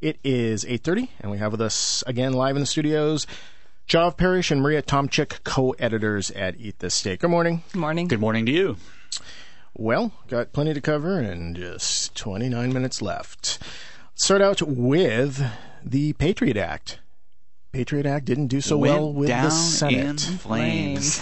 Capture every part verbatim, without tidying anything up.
It is eight thirty, and we have with us again live in the studios Jov Parrish and Maria Tomchik, co-editors at Eat This Steak. Good morning. Good morning. Good morning to you. Well, got plenty to cover and just twenty-nine minutes left. Let's start out with the Patriot Act. Patriot Act didn't do so Went well with down the Senate. in flames.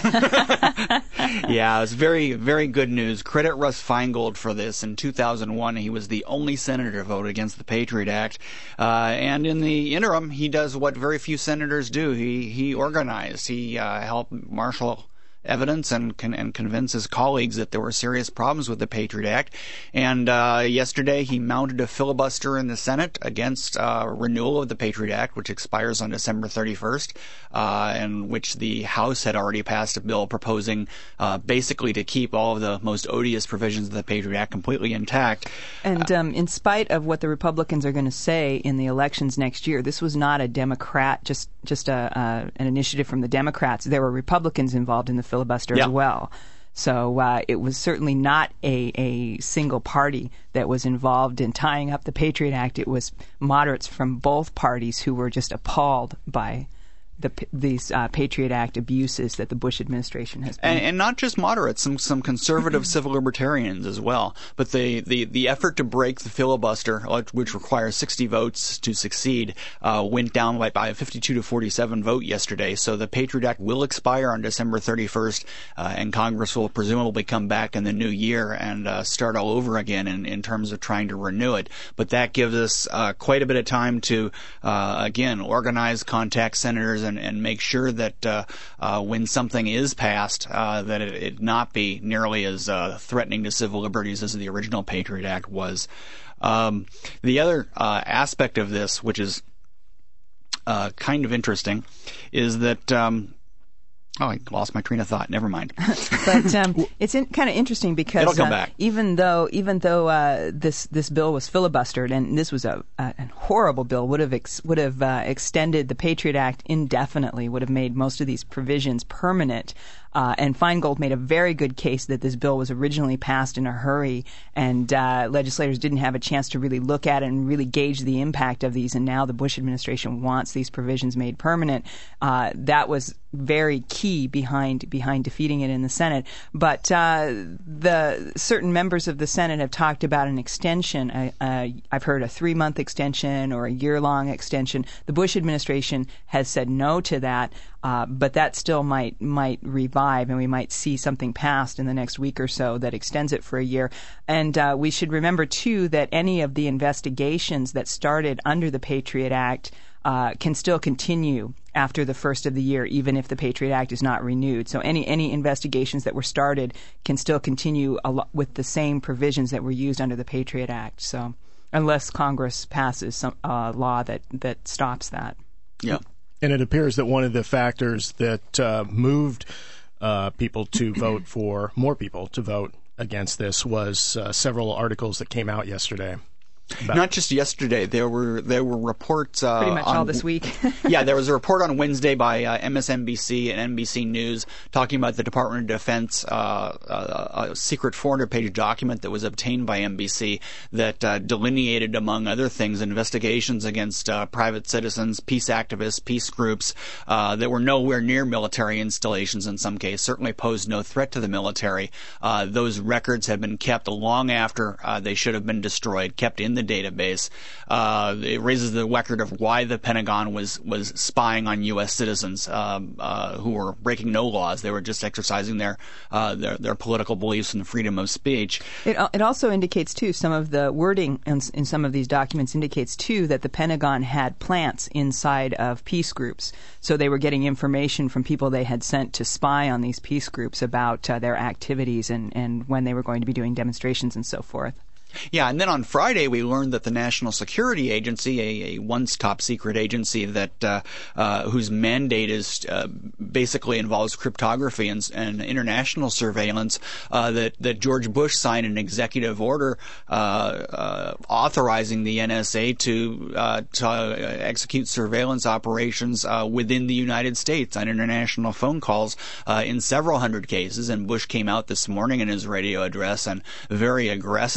Yeah, it's very, very good news. Credit Russ Feingold for this. In two thousand one, he was the only senator to vote against the Patriot Act. Uh, and in the interim, he does what very few senators do. He he organized. He uh, helped marshal evidence and con- and convince his colleagues that there were serious problems with the Patriot Act. And uh, yesterday he mounted a filibuster in the Senate against uh, renewal of the Patriot Act, which expires on December thirty-first, uh, in which the House had already passed a bill proposing uh, basically to keep all of the most odious provisions of the Patriot Act completely intact. And um, in spite of what the Republicans are going to say in the elections next year, this was not a Democrat, just just a, uh, an initiative from the Democrats. There were Republicans involved in the filibuster yeah. as well. So uh, it was certainly not a, a single party that was involved in tying up the Patriot Act. It was moderates from both parties who were just appalled by the, these uh, Patriot Act abuses that the Bush administration has been. And, and not just moderates, some some conservative civil libertarians as well. But the, the, the effort to break the filibuster, which requires sixty votes to succeed, uh, went down by, by a fifty-two to forty-seven vote yesterday. So the Patriot Act will expire on December thirty-first, uh, and Congress will presumably come back in the new year and uh, start all over again in, in terms of trying to renew it. But that gives us uh, quite a bit of time to, uh, again, organize, contact senators, and, and make sure that uh, uh, when something is passed, uh, that it, it not be nearly as uh, threatening to civil liberties as the original Patriot Act was. Um, the other uh, aspect of this, which is uh, kind of interesting, is that um, Oh, I lost my train of thought. Never mind. But um, it's in, kind of interesting because It'll come uh, back. even though even though uh, this this bill was filibustered, and this was a, a, a horrible bill, would have ex- would have uh, extended the Patriot Act indefinitely, would have made most of these provisions permanent. Uh, and Feingold made a very good case that this bill was originally passed in a hurry, and uh, legislators didn't have a chance to really look at it and really gauge the impact of these. And now the Bush administration wants these provisions made permanent. Uh, that was very key behind behind defeating it in the Senate. But uh, the certain members of the Senate have talked about an extension. I, uh, I've heard a three-month extension or a year-long extension. The Bush administration has said no to that. Uh, but that still might might revive, and we might see something passed in the next week or so that extends it for a year. And uh, we should remember, too, that any of the investigations that started under the Patriot Act uh, can still continue after the first of the year, even if the Patriot Act is not renewed. So any any investigations that were started can still continue a lo- with the same provisions that were used under the Patriot Act. So unless Congress passes some uh, law that, that stops that. Yeah. And it appears that one of the factors that uh, moved uh, people to vote for, more people to vote against this, was uh, several articles that came out yesterday. About Not just yesterday. There were there were reports. Uh, Pretty much on, all this week. Yeah, there was a report on Wednesday by uh, M S N B C and N B C News talking about the Department of Defense, uh, a, a secret four hundred page document that was obtained by N B C that uh, delineated, among other things, investigations against uh, private citizens, peace activists, peace groups uh, that were nowhere near military installations in some cases, certainly posed no threat to the military. Uh, those records have been kept long after uh, they should have been destroyed, kept in the database. Uh, it raises the record of why the Pentagon was was spying on U S citizens um, uh, who were breaking no laws. They were just exercising their uh, their, their political beliefs and freedom of speech. It it also indicates too, some of the wording in, in some of these documents indicates too that the Pentagon had plants inside of peace groups, so they were getting information from people they had sent to spy on these peace groups about uh, their activities and and when they were going to be doing demonstrations and so forth. Yeah, and then on Friday we learned that the National Security Agency, a, a once top secret agency that uh, uh, whose mandate is uh, basically involves cryptography and, and international surveillance, uh, that that George Bush signed an executive order uh, uh, authorizing the N S A to uh, to execute surveillance operations uh, within the United States on international phone calls uh, in several hundred cases. And Bush came out this morning in his radio address and very aggressively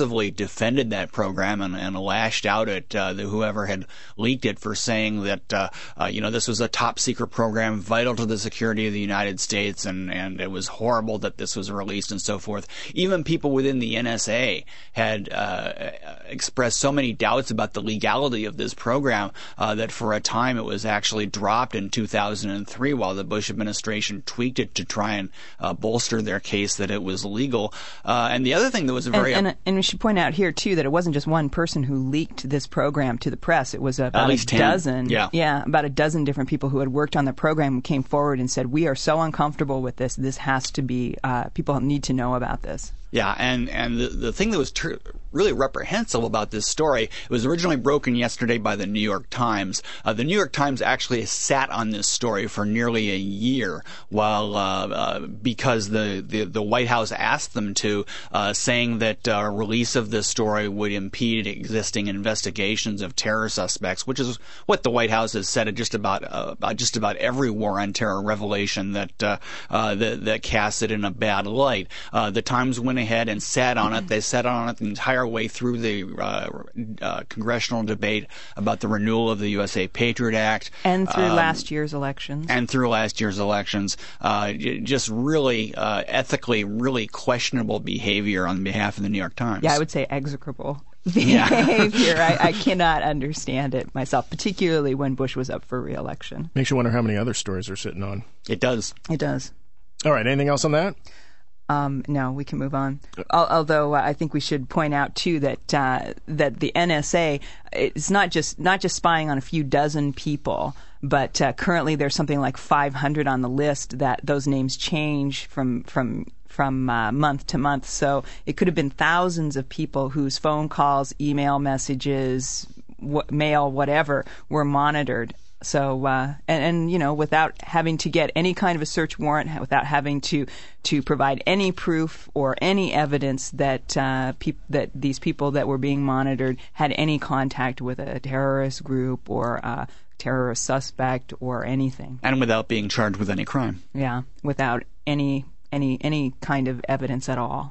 defended that program and, and lashed out at uh, the, whoever had leaked it for saying that uh, uh, you know this was a top secret program vital to the security of the United States, and, and it was horrible that this was released and so forth. Even people within the N S A had uh, expressed so many doubts about the legality of this program uh, that for a time it was actually dropped in two thousand three while the Bush administration tweaked it to try and uh, bolster their case that it was legal. Uh, and the other thing that was a very and, and, and we should point out here too that it wasn't just one person who leaked this program to the press. It was about a ten. dozen, yeah. yeah, about a dozen different people who had worked on the program came forward and said, "We are so uncomfortable with this. This has to be. Uh, people need to know about this." Yeah, and, and the, the thing that was ter- really reprehensible about this story, it was originally broken yesterday by the New York Times. Uh, the New York Times actually sat on this story for nearly a year while uh, uh, because the, the, the White House asked them to, uh, saying that uh, release of this story would impede existing investigations of terror suspects, which is what the White House has said just about uh, about just about every war on terror revelation that uh, uh, that, that casts it in a bad light. Uh, the Times went ahead and sat on it. They sat on it the entire way through the uh, uh, congressional debate about the renewal of the U S A Patriot Act. And through um, last year's elections. And through last year's elections. Uh, just really, uh, ethically, really questionable behavior on behalf of the New York Times. Yeah, I would say execrable behavior. I, I cannot understand it myself, particularly when Bush was up for re-election. Makes you wonder how many other stories are sitting on. It does. It does. All right, anything else on that? Um, no, we can move on. Al- although uh, I think we should point out too that uh, that the N S A is not just not just spying on a few dozen people, but uh, currently there's something like five hundred on the list. That those names change from from from uh, month to month. So it could have been thousands of people whose phone calls, email messages, w- mail, whatever, were monitored. So, uh, and, and, you know, without having to get any kind of a search warrant, without having to, to provide any proof or any evidence that, uh, peop- that these people that were being monitored had any contact with a terrorist group or a terrorist suspect or anything. And without being charged with any crime. Yeah, without any, any, any kind of evidence at all.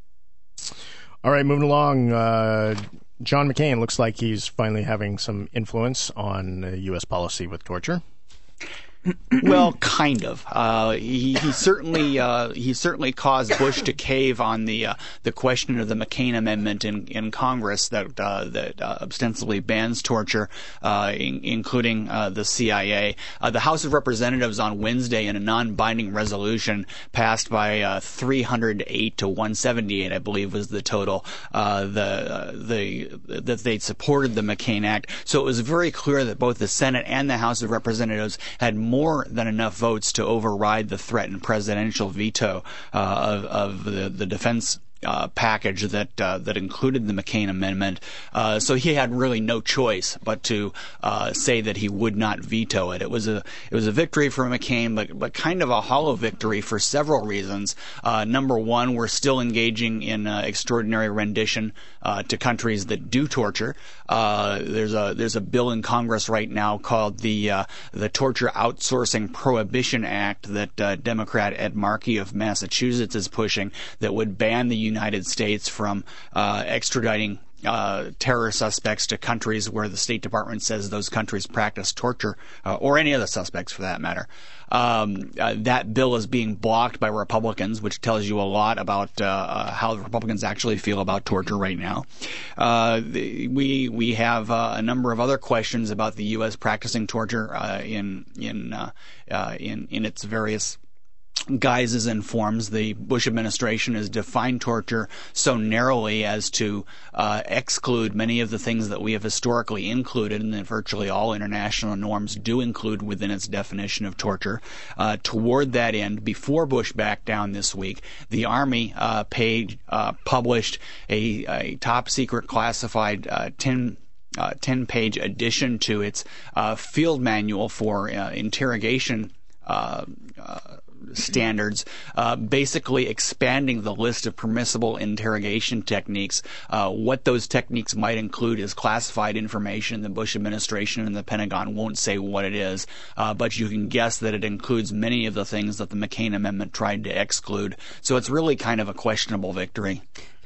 All right, moving along. Uh, John McCain looks like he's finally having some influence on uh, U S policy with torture. Well, kind of. Uh, he, he certainly uh, he certainly caused Bush to cave on the uh, the question of the McCain Amendment in, in Congress that uh, that uh, ostensibly bans torture, uh, in, including uh, the C I A. Uh, the House of Representatives on Wednesday, in a non-binding resolution passed by uh, three hundred eight to one seventy-eight, I believe was the total, uh, the uh, the that they supported the McCain Act. So it was very clear that both the Senate and the House of Representatives had more than enough votes to override the threatened presidential veto uh, of, of the, the defense Uh, package that uh, that included the McCain Amendment. Uh, so he had really no choice but to uh, say that he would not veto it. It was a it was a victory for McCain, but but kind of a hollow victory for several reasons. Uh, number one, we're still engaging in uh, extraordinary rendition uh, to countries that do torture. Uh, there's a there's a bill in Congress right now called the uh, the Torture Outsourcing Prohibition Act that uh, Democrat Ed Markey of Massachusetts is pushing that would ban the United States from uh, extraditing uh, terror suspects to countries where the State Department says those countries practice torture, uh, or any other suspects for that matter. Um, uh, that bill is being blocked by Republicans, which tells you a lot about uh, uh, how the Republicans actually feel about torture right now. Uh, the, we we have uh, a number of other questions about the U S practicing torture uh, in in uh, uh, in in its various guises and forms. The Bush administration has defined torture so narrowly as to uh, exclude many of the things that we have historically included, and that virtually all international norms do include within its definition of torture. Uh, toward that end, before Bush backed down this week, the Army uh, paid, uh, published a, a top-secret classified uh, ten uh, ten-page addition to its uh, field manual for uh, interrogation uh, uh, standards, uh, basically expanding the list of permissible interrogation techniques. Uh, what those techniques might include is classified information. The Bush administration and the Pentagon won't say what it is, uh, but you can guess that it includes many of the things that the McCain Amendment tried to exclude. So it's really kind of a questionable victory. Can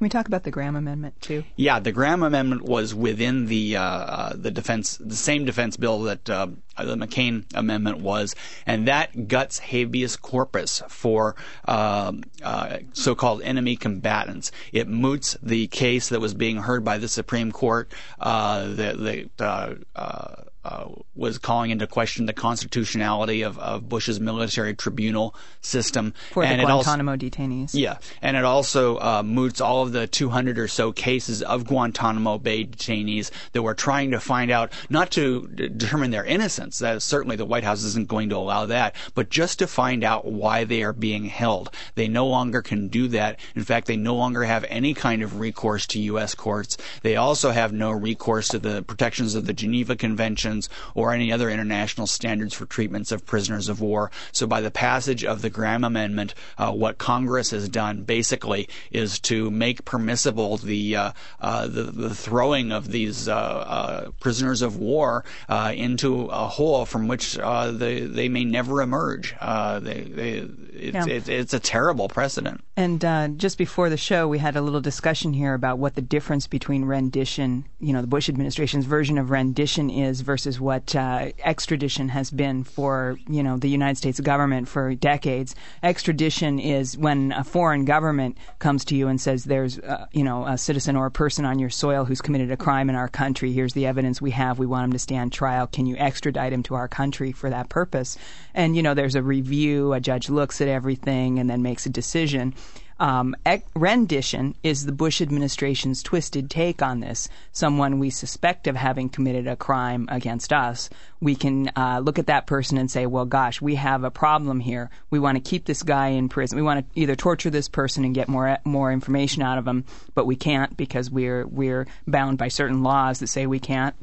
Can we talk about the Graham Amendment too? Yeah, the Graham Amendment was within the uh, uh, the defense, the same defense bill that uh, the McCain Amendment was, and that guts habeas corpus for uh, uh, so-called enemy combatants. It moots the case that was being heard by the Supreme Court uh, that, that uh, uh, uh, was calling into question the constitutionality of, of Bush's military tribunal system. For and the Guantanamo also, detainees. Yeah, and it also uh, moots all of the two hundred or so cases of Guantanamo Bay detainees that were trying to find out, not to d- determine their innocence, that certainly the White House isn't going to allow that, but just to find out why they are being held. They no longer can do that. In fact, they no longer have any kind of recourse to U S courts. They also have no recourse to the protections of the Geneva Conventions or any other international standards for treatments of prisoners of war. So by the passage of the Graham Amendment, uh, what Congress has done basically is to make permissible the uh, uh, the, the throwing of these uh, uh, prisoners of war uh, into a hole from which uh, they they may never emerge. Uh, they, they, it's, yeah. it's, it's a terrible precedent. And uh, just before the show, we had a little discussion here about what the difference between rendition, you know, the Bush administration's version of rendition is versus what uh, extradition has been for, you know, the United States government for decades. Extradition is when a foreign government comes to you and says there's, uh, you know, a citizen or a person on your soil who's committed a crime in our country. Here's the evidence we have. We want him to stand trial. Can you extradite him to our country for that purpose? And, you know, there's a review. A judge looks at everything and then makes a decision. Um, ec- rendition is the Bush administration's twisted take on this. Someone we suspect of having committed a crime against us, we can uh, look at that person and say, well, gosh, we have a problem here. We want to keep this guy in prison. We want to either torture this person and get more more information out of him, but we can't because we're we're bound by certain laws that say we can't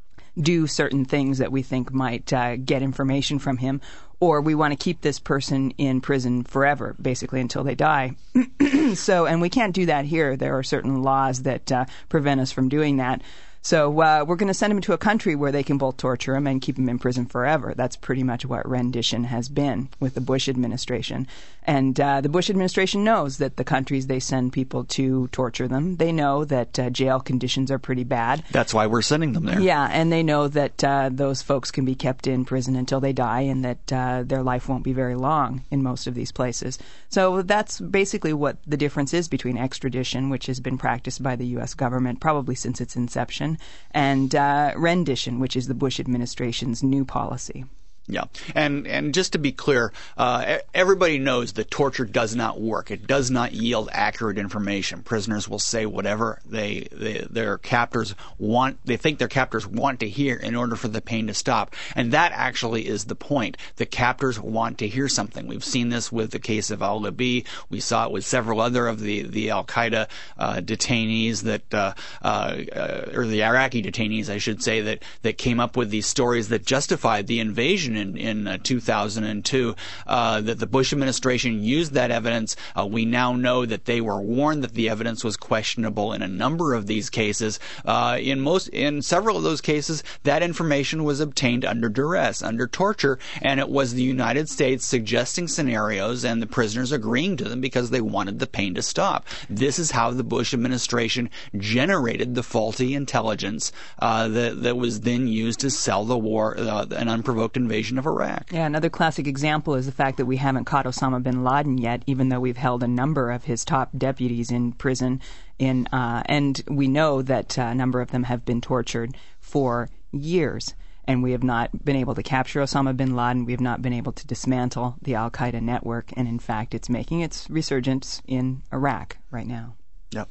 do certain things that we think might uh, get information from him, or we want to keep this person in prison forever, basically until they die. So, and we can't do that here. There are certain laws that uh, prevent us from doing that. So uh, we're going to send him to a country where they can both torture him and keep him in prison forever. That's pretty much what rendition has been with the Bush administration. And uh, the Bush administration knows that the countries they send people to torture them. They know that uh, jail conditions are pretty bad. That's why we're sending them there. Yeah, and they know that uh, those folks can be kept in prison until they die and that uh, their life won't be very long in most of these places. So that's basically what the difference is between extradition, which has been practiced by the U S government probably since its inception, and uh, rendition, which is the Bush administration's new policy. Yeah, and and just to be clear, uh, everybody knows that torture does not work. It does not yield accurate information. Prisoners will say whatever they, they their captors want. They think their captors want to hear in order for the pain to stop, and that actually is the point. The captors want to hear something. We've seen this with the case of al-Libi. We saw it with several other of the the Al Qaeda uh, detainees that, uh, uh, or the Iraqi detainees, I should say, that that came up with these stories that justified the invasion in, in uh, two thousand two, uh, that the Bush administration used that evidence. Uh, we now know that they were warned that the evidence was questionable in a number of these cases. Uh, in most, in several of those cases, that information was obtained under duress, under torture, and it was the United States suggesting scenarios and the prisoners agreeing to them because they wanted the pain to stop. This is how the Bush administration generated the faulty intelligence uh, that, that was then used to sell the war, uh, an unprovoked invasion of Iraq. Yeah, another classic example is the fact that we haven't caught Osama bin Laden yet, even though we've held a number of his top deputies in prison, in uh, and we know that uh, a number of them have been tortured for years. And we have not been able to capture Osama bin Laden. We have not been able to dismantle the Al Qaeda network. And in fact, it's making its resurgence in Iraq right now. Yep.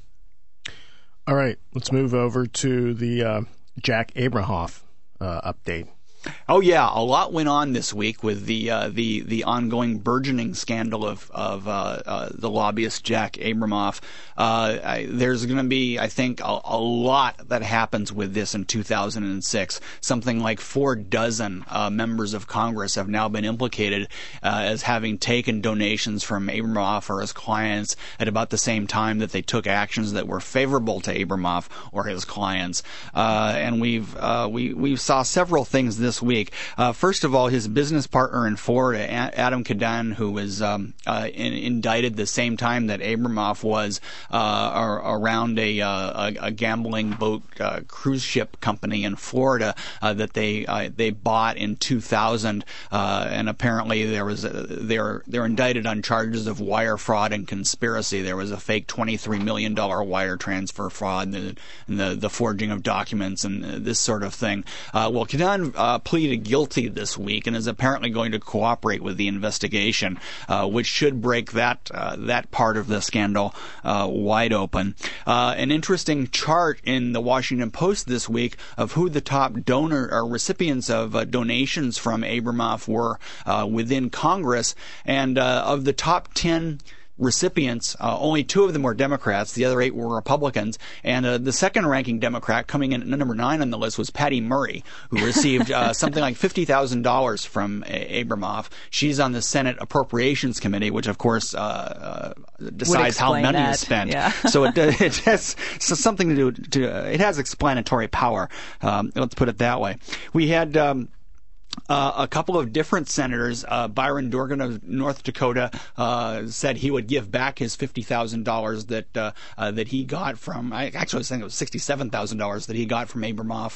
All right, let's move over to the uh, Jack Abramoff uh, update. Oh yeah, a lot went on this week with the uh, the the ongoing burgeoning scandal of of uh, uh, the lobbyist Jack Abramoff. Uh, I, there's going to be, I think, a, a lot that happens with this in two thousand six. Something like four dozen uh, members of Congress have now been implicated uh, as having taken donations from Abramoff or his clients at about the same time that they took actions that were favorable to Abramoff or his clients. Uh, and we've uh, we we saw several things this this week. Uh, first of all, his business partner in Florida, Adam Cadan, who was um, uh, in, indicted the same time that Abramoff was uh, around a, uh, a, a gambling boat uh, cruise ship company in Florida uh, that they uh, they bought in two thousand, uh, and apparently there was a, they're they're indicted on charges of wire fraud and conspiracy. There was a fake twenty-three million dollars wire transfer fraud, and the, and the the forging of documents, and this sort of thing. Uh, well, Cadan uh, pleaded guilty this week and is apparently going to cooperate with the investigation, uh, which should break that uh, that part of the scandal uh, wide open. Uh, an interesting chart in the Washington Post this week of who the top donor or recipients of uh, donations from Abramoff were uh, within Congress, and uh, of the top ten recipients, uh, only two of them were Democrats. The other eight were Republicans. And uh, the second-ranking Democrat, coming in at number nine on the list, was Patty Murray, who received uh, something like fifty thousand dollars from a- Abramoff. She's on the Senate Appropriations Committee, which, of course, uh, uh, decides how money that. is spent. Yeah. So it, it has something to do. To, uh, it has explanatory power. Um, let's put it that way. We had. Um, Uh, a couple of different senators, uh, Byron Dorgan of North Dakota, uh, said he would give back his fifty thousand dollars that uh, uh, that he got from. I actually was saying it was sixty-seven thousand dollars that he got from Abramoff.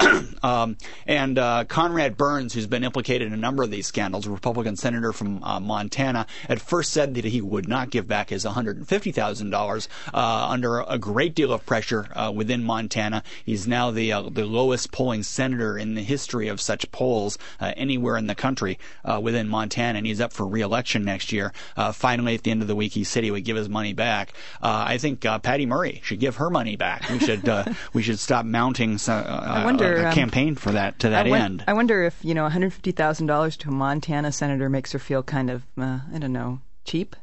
um, and uh, Conrad Burns, who's been implicated in a number of these scandals, a Republican senator from uh, Montana, at first said that he would not give back his one hundred fifty thousand dollars uh, under a great deal of pressure uh, within Montana. He's now the uh, the lowest polling senator in the history of such polls. Uh, anywhere in the country uh, within Montana, and he's up for re-election next year. Uh, finally, at the end of the week, he said he would give his money back. Uh, I think uh, Patty Murray should give her money back. We should uh, we should stop mounting uh, I wonder, a, a campaign um, for that to that I won- end. I wonder if you know one hundred fifty thousand dollars to a Montana senator makes her feel kind of uh, I don't know cheap.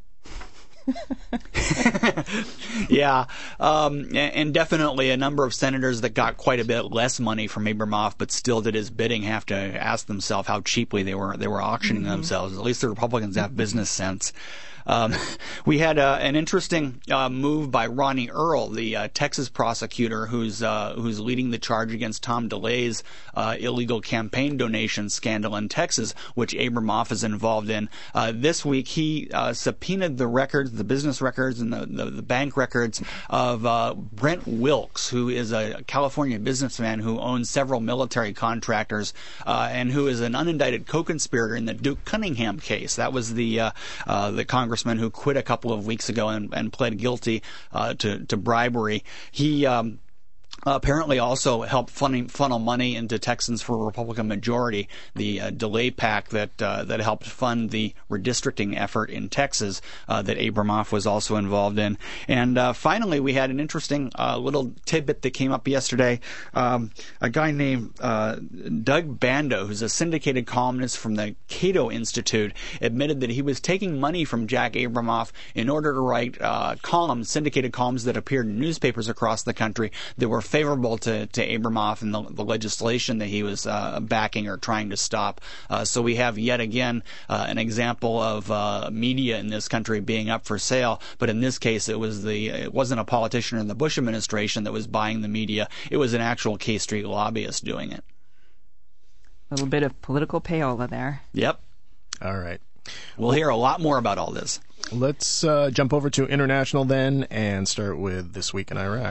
yeah, um, and definitely a number of senators that got quite a bit less money from Abramoff, but still did his bidding, have to ask themselves how cheaply they were they were auctioning mm-hmm. themselves. At least the Republicans have business sense. Um, we had uh, an interesting uh, move by Ronnie Earl, the uh, Texas prosecutor who's uh, who's leading the charge against Tom DeLay's uh, illegal campaign donation scandal in Texas, which Abramoff is involved in. Uh, this week, he uh, subpoenaed the records, the business records, and the, the, the bank records of uh, Brent Wilkes, who is a California businessman who owns several military contractors uh, and who is an unindicted co-conspirator in the Duke Cunningham case. That was the uh, uh, the Congress who quit a couple of weeks ago and, and pled guilty uh, to, to bribery. He um, apparently also helped funding, funnel money into Texans for a Republican majority, the uh, DeLay PAC that uh, that helped fund the redistricting effort in Texas uh, that Abramoff was also involved in. And uh, finally, we had an interesting uh, little tidbit that came up yesterday. Um, a guy named uh, Doug Bando, who's a syndicated columnist from the Cato Institute, admitted that he was taking money from Jack Abramoff in order to write uh, columns, syndicated columns that appeared in newspapers across the country that were favorable to, to Abramoff and the, the legislation that he was uh, backing or trying to stop. Uh, so we have yet again uh, an example of uh, media in this country being up for sale. But in this case, it was the it wasn't a politician in the Bush administration that was buying the media. It was an actual K Street lobbyist doing it. A little bit of political payola there. Yep. All right. We'll hear a lot more about all this. Let's uh, jump over to international then and start with This Week in Iraq.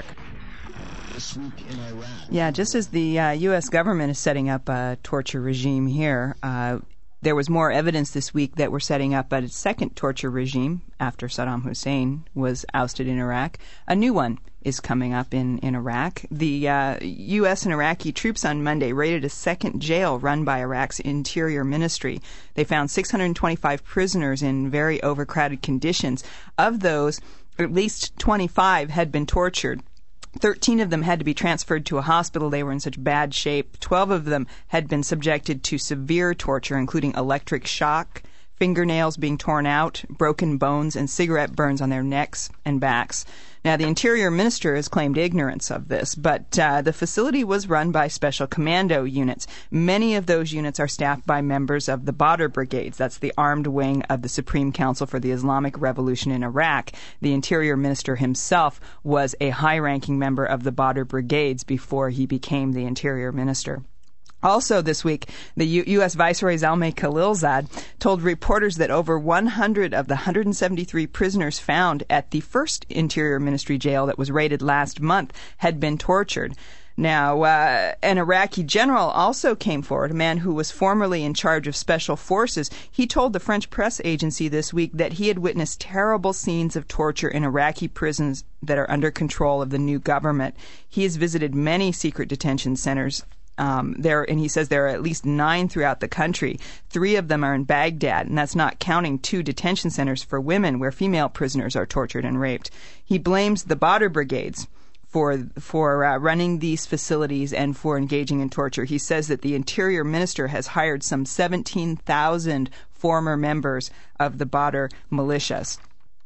Yeah, just as the uh, U S government is setting up a torture regime here, uh, there was more evidence this week that we're setting up a second torture regime after Saddam Hussein was ousted in Iraq. A new one is coming up in, in Iraq. The uh, U S and Iraqi troops on Monday raided a second jail run by Iraq's Interior Ministry. They found six hundred twenty-five prisoners in very overcrowded conditions. Of those, at least twenty-five had been tortured. Thirteen of them had to be transferred to a hospital. They were in such bad shape. Twelve of them had been subjected to severe torture, including electric shock, fingernails being torn out, broken bones, and cigarette burns on their necks and backs. Now, the Interior Minister has claimed ignorance of this, but uh, the facility was run by special commando units. Many of those units are staffed by members of the Badr Brigades. That's the armed wing of the Supreme Council for the Islamic Revolution in Iraq. The Interior Minister himself was a high-ranking member of the Badr Brigades before he became the Interior Minister. Also this week, the U- U.S. Viceroy Zalmay Khalilzad told reporters that over one hundred of the one hundred seventy-three prisoners found at the first Interior Ministry jail that was raided last month had been tortured. Now, uh, an Iraqi general also came forward, a man who was formerly in charge of special forces. He told the French press agency this week that he had witnessed terrible scenes of torture in Iraqi prisons that are under control of the new government. He has visited many secret detention centers Um, there, and he says there are at least nine throughout the country. Three of them are in Baghdad, and that's not counting two detention centers for women where female prisoners are tortured and raped. He blames the Badr brigades for for uh, running these facilities and for engaging in torture. He says that the Interior Minister has hired some seventeen thousand former members of the Badr militias.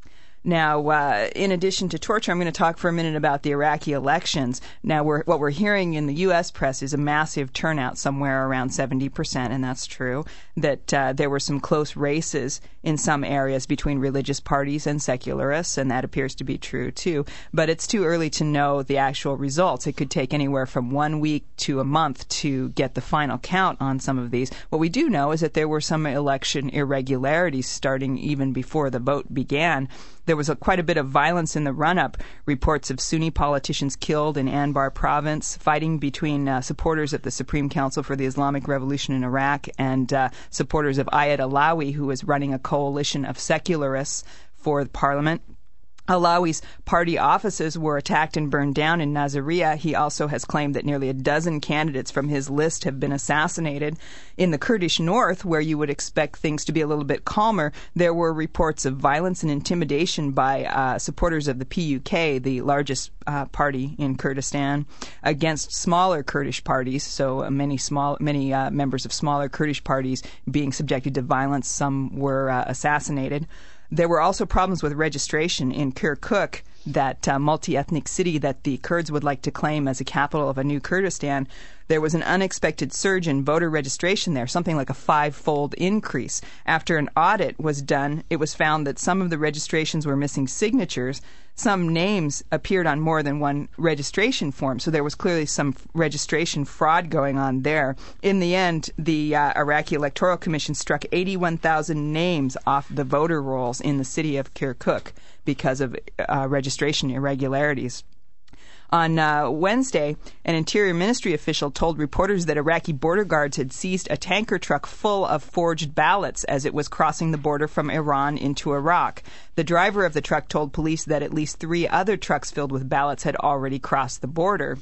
Now, uh, in addition to torture, I'm going to talk for a minute about the Iraqi elections. Now, we're, what we're hearing in the U S press is a massive turnout, somewhere around seventy percent, and that's true, that uh, there were some close races in some areas between religious parties and secularists, and that appears to be true, too. But it's too early to know the actual results. It could take anywhere from one week to a month to get the final count on some of these. What we do know is that there were some election irregularities starting even before the vote began. There was a, quite a bit of violence in the run-up. Reports of Sunni politicians killed in Anbar province, fighting between uh, supporters of the Supreme Council for the Islamic Revolution in Iraq and uh, supporters of Ayad Alawi, who was running a coalition of secularists for the parliament. Alawi's party offices were attacked and burned down in Nasiriyah. He also has claimed that nearly a dozen candidates from his list have been assassinated. In the Kurdish north, where you would expect things to be a little bit calmer, there were reports of violence and intimidation by uh, supporters of the P U K, the largest uh, party in Kurdistan, against smaller Kurdish parties. So uh, many small, many uh, members of smaller Kurdish parties being subjected to violence. Some were uh, assassinated. There were also problems with registration in Kirkuk, that uh, multi-ethnic city that the Kurds would like to claim as a capital of a new Kurdistan. There was an unexpected surge in voter registration there, something like a five-fold increase. After an audit was done, it was found that some of the registrations were missing signatures. Some names appeared on more than one registration form, so there was clearly some registration fraud going on there. In the end, the uh, Iraqi Electoral Commission struck eighty-one thousand names off the voter rolls in the city of Kirkuk because of uh, registration irregularities. On uh, Wednesday, an Interior Ministry official told reporters that Iraqi border guards had seized a tanker truck full of forged ballots as it was crossing the border from Iran into Iraq. The driver of the truck told police that at least three other trucks filled with ballots had already crossed the border.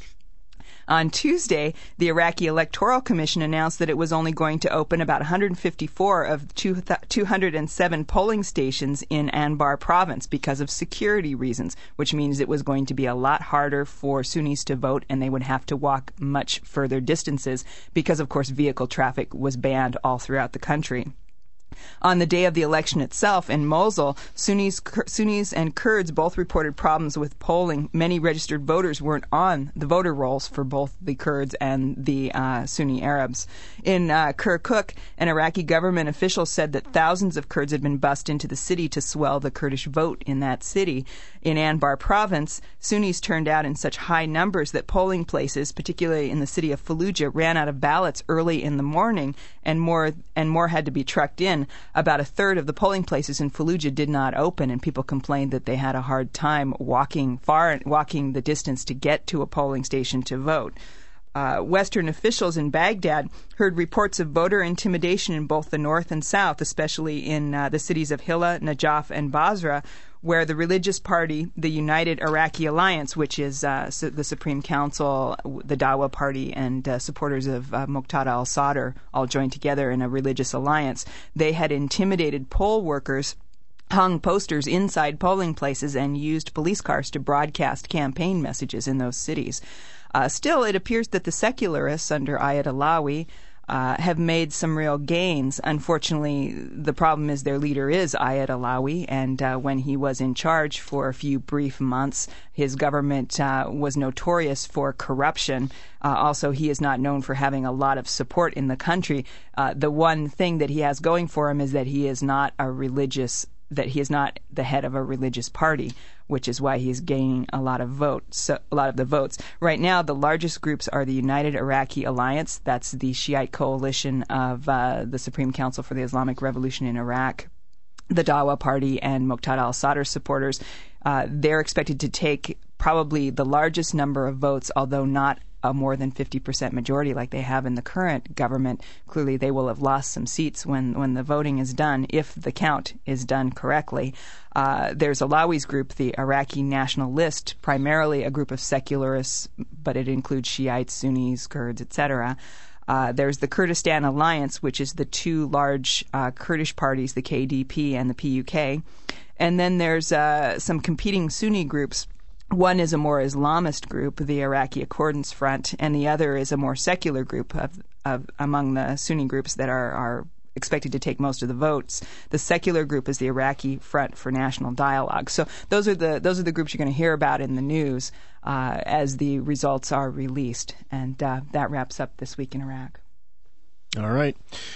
On Tuesday, the Iraqi Electoral Commission announced that it was only going to open about one hundred fifty-four of two hundred seven polling stations in Anbar province because of security reasons, which means it was going to be a lot harder for Sunnis to vote, and they would have to walk much further distances because, of course, vehicle traffic was banned all throughout the country. On the day of the election itself in Mosul, Sunnis, Sunnis and Kurds both reported problems with polling. Many registered voters weren't on the voter rolls for both the Kurds and the uh, Sunni Arabs. In uh, Kirkuk, an Iraqi government official said that thousands of Kurds had been bussed into the city to swell the Kurdish vote in that city. In Anbar province, Sunnis turned out in such high numbers that polling places, particularly in the city of Fallujah, ran out of ballots early in the morning, and more and more had to be trucked in. About a third of the polling places in Fallujah did not open, and people complained that they had a hard time walking far, walking the distance to get to a polling station to vote. Uh, Western officials in Baghdad heard reports of voter intimidation in both the north and south, especially in uh, the cities of Hilla, Najaf, and Basra, where the religious party, the United Iraqi Alliance, which is uh, su- the Supreme Council, the Dawa Party, and uh, supporters of uh, Muqtada al-Sadr all joined together in a religious alliance, they had intimidated poll workers, hung posters inside polling places, and used police cars to broadcast campaign messages in those cities. Uh, still, it appears that the secularists under Ayad Alawi Uh, have made some real gains. Unfortunately, the problem is their leader is Ayad Alawi, and uh, when he was in charge for a few brief months, his government uh, was notorious for corruption. Uh, also, he is not known for having a lot of support in the country. Uh, the one thing that he has going for him is that he is not a religious that he is not the head of a religious party. which is why he's gaining a lot of votes, so, a lot of the votes. Right now, the largest groups are the United Iraqi Alliance. That's the Shiite coalition of uh, the Supreme Council for the Islamic Revolution in Iraq, the Dawa Party, and Muqtada al-Sadr supporters. Uh, they're expected to take probably the largest number of votes, although not a more than fifty percent majority like they have in the current government. Clearly, they will have lost some seats when, when the voting is done, if the count is done correctly. Uh, there's Alawi's group, the Iraqi National List, primarily a group of secularists, but it includes Shiites, Sunnis, Kurds, et cetera. Uh, there's the Kurdistan Alliance, which is the two large uh, Kurdish parties, the K D P and the P U K. And then there's uh, some competing Sunni groups. One is a more Islamist group, the Iraqi Accordance Front, and the other is a more secular group of, of among the Sunni groups that are, are expected to take most of the votes. The secular group is the Iraqi Front for National Dialogue. So those are the those are the groups you're going to hear about in the news uh, as the results are released, and uh, that wraps up This Week in Iraq. All right.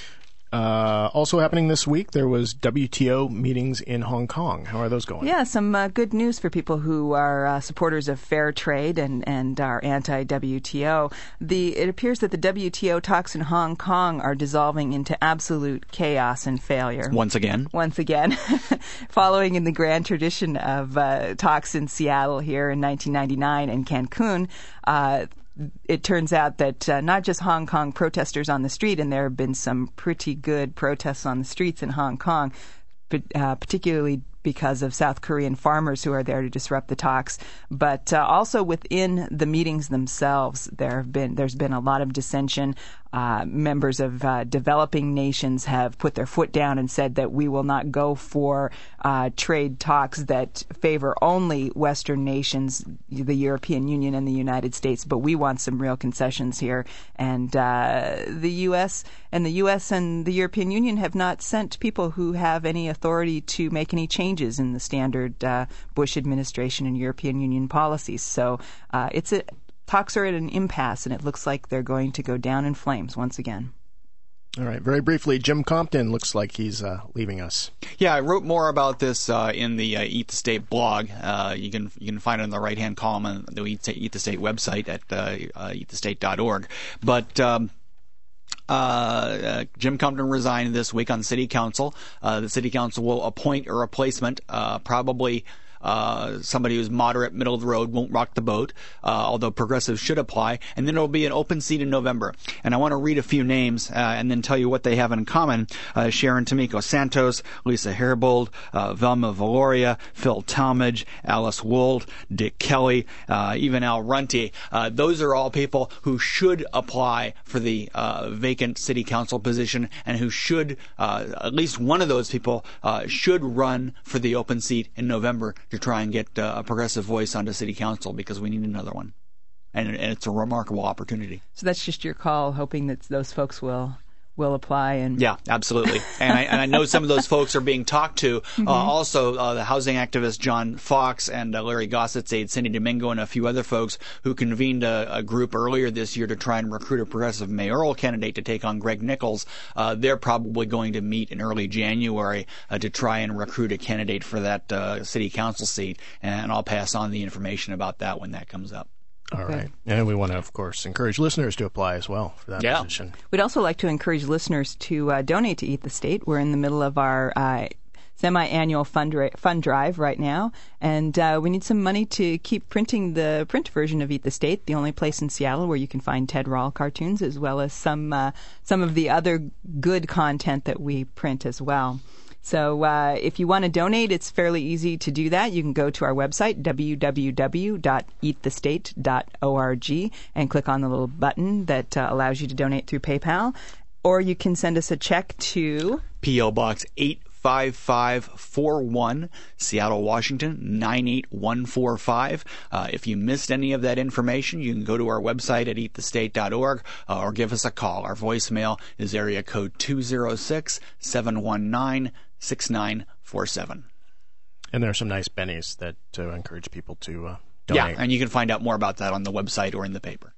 Uh, also happening this week, there was W T O meetings in Hong Kong. How are those going? Yeah, some uh, good news for people who are uh, supporters of fair trade and, and are anti-W T O. The, it appears that the W T O talks in Hong Kong are dissolving into absolute chaos and failure. Once again? Once again. Following in the grand tradition of uh, talks in Seattle here in nineteen ninety-nine and Cancun, uh, it turns out that uh, not just Hong Kong protesters on the street, and there have been some pretty good protests on the streets in Hong Kong, but, uh, particularly because of South Korean farmers who are there to disrupt the talks, but uh, also within the meetings themselves, there have been there's been a lot of dissension. Uh, members of uh, developing nations have put their foot down and said that we will not go for uh, trade talks that favor only Western nations, the European Union and the United States, but we want some real concessions here. And uh, the U S and the U S and the European Union have not sent people who have any authority to make any changes in the standard uh, Bush administration and European Union policies. So uh, it's a talks are at an impasse, and it looks like they're going to go down in flames once again. All right. Very briefly, Jim Compton looks like he's uh, leaving us. Yeah, I wrote more about this uh, in the uh, Eat the State blog. Uh, you can you can find it in the right-hand column on the Eat, Eat the State website at uh, uh, eat the state dot org. But um, Uh, uh, Jim Compton resigned this week on City Council. Uh, the City Council will appoint a replacement, uh, probably uh, somebody who's moderate, middle of the road, won't rock the boat, uh, although progressives should apply. And then there will be an open seat in November. And I want to read a few names uh, and then tell you what they have in common. Uh, Sharon Tomiko Santos, Lisa Herbold, uh, Velma Valoria, Phil Talmadge, Alice Wold, Dick Kelly, uh, even Al Runte. Uh, those are all people who should apply for the uh, vacant city council position, and who should, uh, at least one of those people, uh, should run for the open seat in November to try and get uh, a progressive voice onto city council, because we need another one. And, and it's a remarkable opportunity. So that's just your call, hoping that those folks will will apply. And yeah, absolutely. And I, and I know some of those folks are being talked to. Mm-hmm. Uh, also, uh, the housing activist John Fox and uh, Larry Gossett's aide Cindy Domingo and a few other folks who convened a, a group earlier this year to try and recruit a progressive mayoral candidate to take on Greg Nichols. Uh, they're probably going to meet in early January uh, to try and recruit a candidate for that uh, city council seat. And I'll pass on the information about that when that comes up. All right. And we want to, of course, encourage listeners to apply as well for that yeah. position. We'd also like to encourage listeners to uh, donate to Eat the State. We're in the middle of our uh, semi-annual fund, ra- fund drive right now, and uh, we need some money to keep printing the print version of Eat the State, the only place in Seattle where you can find Ted Rall cartoons, as well as some uh, some of the other good content that we print as well. So uh, if you want to donate, it's fairly easy to do that. You can go to our website, w w w dot eat the state dot org, and click on the little button that uh, allows you to donate through PayPal. Or you can send us a check to P O Box eight five five four one, Seattle, Washington, nine eight one four five. Uh, if you missed any of that information, you can go to our website at eat the state dot org uh, or give us a call. Our voicemail is area code two zero six, seven one nine, six nine four seven. And there are some nice bennies that uh, encourage people to uh, donate. Yeah, and you can find out more about that on the website or in the paper.